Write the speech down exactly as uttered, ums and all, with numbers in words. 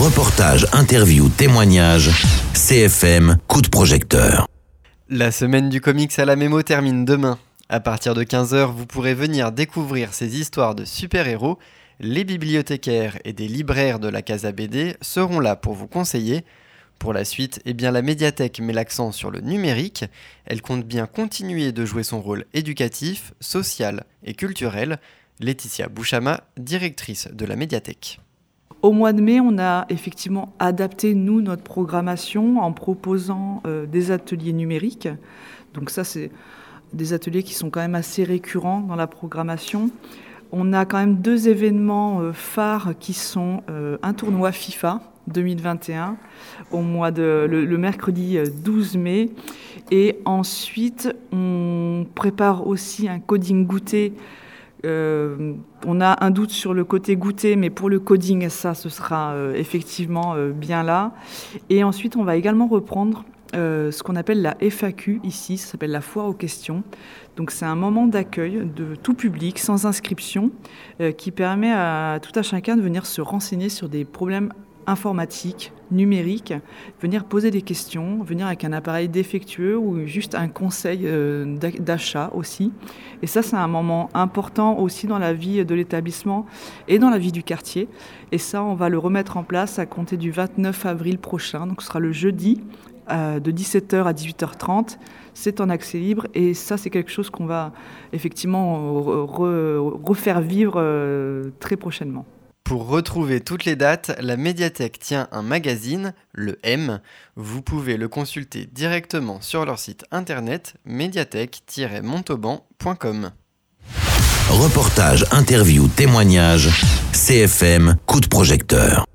Reportages, interviews, témoignages, C F M, coup de projecteur. La semaine du comics à la Mémo termine demain. À partir de quinze heures, vous pourrez venir découvrir ces histoires de super-héros. Les bibliothécaires et des libraires de la Casa B D seront là pour vous conseiller. Pour la suite, eh bien, la médiathèque met l'accent sur le numérique. Elle compte bien continuer de jouer son rôle éducatif, social et culturel. Laetitia Bouchama, directrice de la médiathèque. Au mois de mai, on a effectivement adapté, nous, notre programmation en proposant euh, des ateliers numériques. Donc ça, c'est des ateliers qui sont quand même assez récurrents dans la programmation. On a quand même deux événements euh, phares qui sont euh, un tournoi FIFA deux mille vingt et un au mois de, le, le mercredi douze mai. Et ensuite, on prépare aussi un coding goûter. Euh, on a un doute sur le côté goûter, mais pour le coding, ça, ce sera euh, effectivement euh, bien là. Et ensuite, on va également reprendre euh, ce qu'on appelle la F A Q ici, ça s'appelle la foire aux questions. Donc c'est un moment d'accueil de tout public, sans inscription, euh, qui permet à tout à chacun de venir se renseigner sur des problèmes informatique, numérique, venir poser des questions, venir avec un appareil défectueux ou juste un conseil euh, d'achat aussi. Et ça, c'est un moment important aussi dans la vie de l'établissement et dans la vie du quartier. Et ça, on va le remettre en place à compter du vingt-neuf avril prochain. Donc ce sera le jeudi euh, de dix-sept heures à dix-huit heures trente. C'est en accès libre et ça, c'est quelque chose qu'on va effectivement re- refaire vivre euh, très prochainement. Pour retrouver toutes les dates, la médiathèque tient un magazine, le M. Vous pouvez le consulter directement sur leur site internet médiathèque tiret montauban point com. Reportages, interviews, témoignages, C F M, coup de projecteur.